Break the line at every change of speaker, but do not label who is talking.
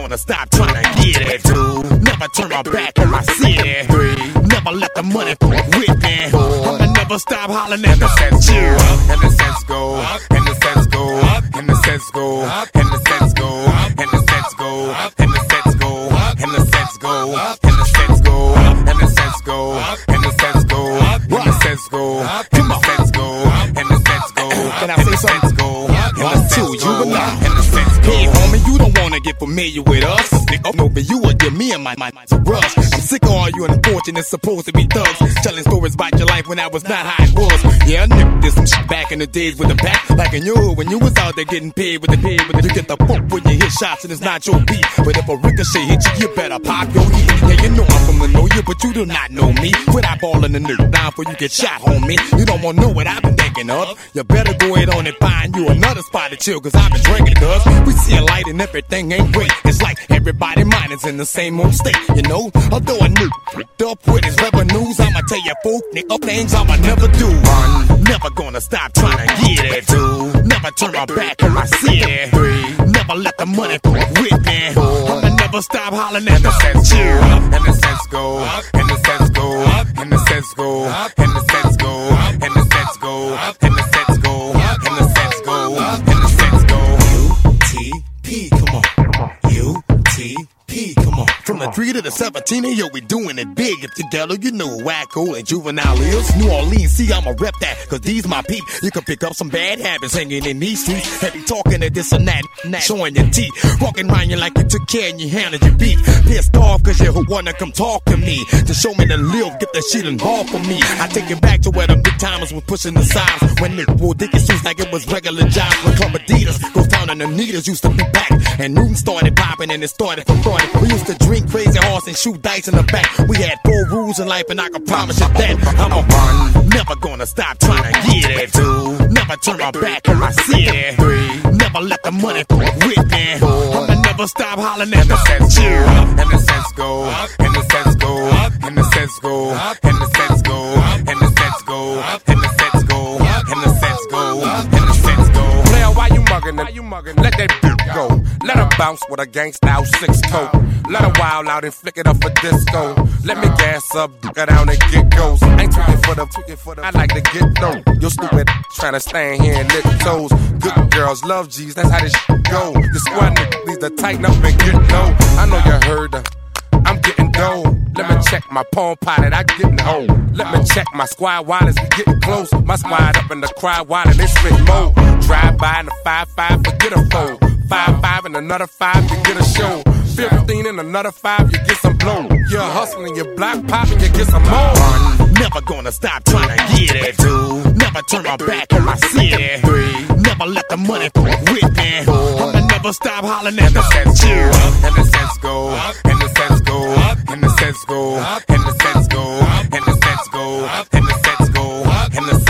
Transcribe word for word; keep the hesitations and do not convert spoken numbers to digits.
gonna stop trying to get it. Two, never turn my back on my city. Three, never let the money go with me. Four, I'ma never stop hollering at the sense go, and the sense go, and the sense go, and the sense go, and the sense go, and the sense go, and the sense go, and the sense go, and the sense go, and the sense go, and the sense go, and the sense go, and the sense go, and the sense go. Can I say something? One, two, you and I, and the sense go. Hey, homie, you don't wanna get familiar with us. Nigga, no, but you would give me and my mind to rush. I'm sick of all you unfortunate supposed to be thugs, telling stories about your life when that was not how it was. Yeah, nigga, did some shit back in the days with the back, like in you when you was out there getting paid with the paid with the. You get the fuck when you hit shots and it's not your beat. But if a ricochet hit you, you better pop your heat. Yeah, you know I'm from the know you, but you do not know me. Quit eyeballing the nigga down before you get shot, homie. You don't wanna know what I've been thinking of. You better go ahead on and find you another spot to chill, cause I've been drinking, cuz we see a light and everything ain't great. It's like everybody mind is in the same old state, you know. Although I knew picked up with his revenues, I'ma tell you folk nigga things I'ma never do. One, never gonna stop trying to get it. Two, never turn my back on my city. Three, never let the money go with me. Four, I'ma never stop hollering at the sense go, and the sense go, and the sense go, and the sense go, and the sense go, and the sense go, and the sense go, and the sense go, and the sense go. U T P, come on. U T P, come on. From the three to the seventeen, yo, we doing it big. If together, you know Wacko and Juvenile is. New Orleans, see, I'ma rep that, cause these my peep. You can pick up some bad habits hanging in these streets. Heavy talking to this and that, and that, showing your teeth. Walking around you like you took care and you handled your beef. Pissed off cause you wanna come talk to me. To show me the live, get that shit involved for me. I take it back to where the big timers was pushing the signs. When the wool dick suits like it was regular jobs. When Club Adidas, goes down and Anita's used to be back. And Newton started popping and it started from throwing. We used to drink crazy horse and shoot dice in the back. We had four rules in life and I can promise you that I'm a one, never gonna stop trying to get it. Two, never turn my back on my city. Three, never let the money go with me. Four, I'ma never stop hollering at the sense go, and the sense go, and the sense go, and the sense go, and the sense go, and the sense go, and the sense go, and the sense go, and the sense go.
Player, why you mugging? Why you mugging? Let that beat go. Let her bounce with a gangsta six toe. Let her wild out and flick it up for disco. Let me gas up, get down and get goes. Ain't tweaking for the, tweaking for the. I like to get low. You stupid trying to stand here and lick toes. Good girls love G's, that's how this shit go. The squad nigga needs to tighten up and get low. I know you heard her. I'm getting dough. Let me check my palm pilot, I getting home. Let me check my squad wallets, we getting close. My squad up in the crowd wallet, they spit more. Drive by in the five five, forget a fold. Five five and another five, you get a show. Fifteen and another five, you get some blow. You're hustling, your block popping, you get some more.
One, never gonna stop trying to get it. Two, never turn my back on my city. Three, never let the money go with me. Four, I'ma never stop hollering at the sense go, and the sense go, and the sense go, and the sense go, and the sense go, and the sense go, and the sense go, and the sense go, and the